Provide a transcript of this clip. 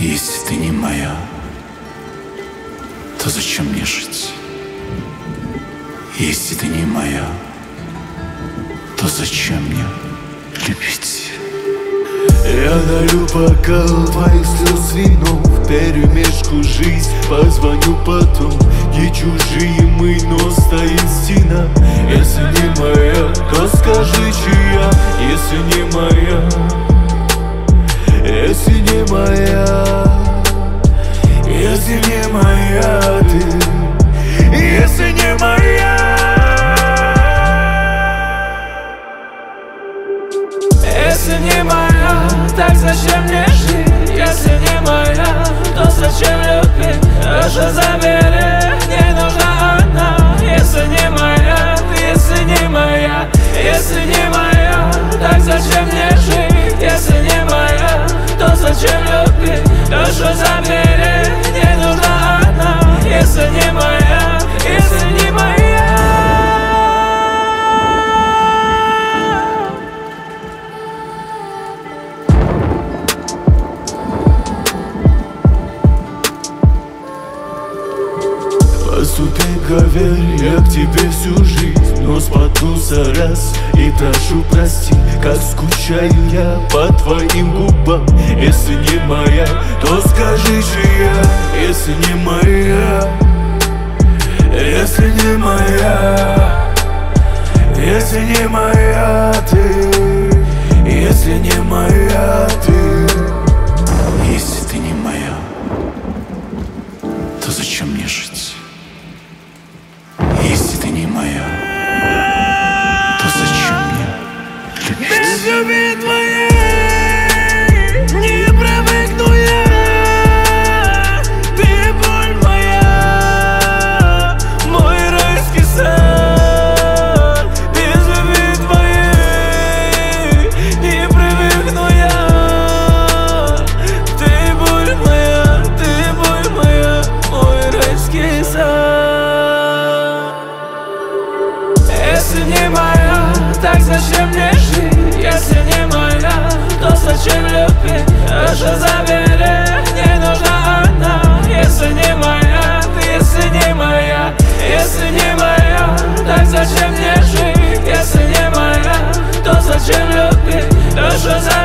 Если ты не моя, то зачем мне жить? Если ты не моя, то зачем мне любить? Я налью бокал твоих слез вином, вперемешку жизнь, позвоню потом. Не чужие мы, но стоит стена. Если не моя, то скажи, чья. Если не моя, если не моя, если не моя ты, если не моя. Если не моя, так зачем мне жить? Если не моя, то зачем любить? Душу забери, не нужна она. Если не моя, если не моя, если не моя, так зачем мне жить? Если не моя, то зачем любить? Душу забери, не нужна она. Если не моя, если не моя. Поступи, поверь, я к тебе всю жизнь, но споткнулся раз и прошу прости, как скучаю я по твоим губам. Если не моя, то скажи, чья. Если не моя, если не моя, если не моя ты, если не моя ты. Если ты не моя, то зачем мне жить? Если ты не моя, то зачем мне любить? Без любви твоей не привыкну я. Ты боль моя, мой райский сад. Без любви твоей не привыкну я. Ты боль моя, мой райский сад. Если не моя, так зачем мне жить? Если не моя, то зачем любить? Душу забери, не нужна она. Если не моя, если не моя, если не моя, так зачем мне жить? Если не моя, то зачем любить? Душу забери.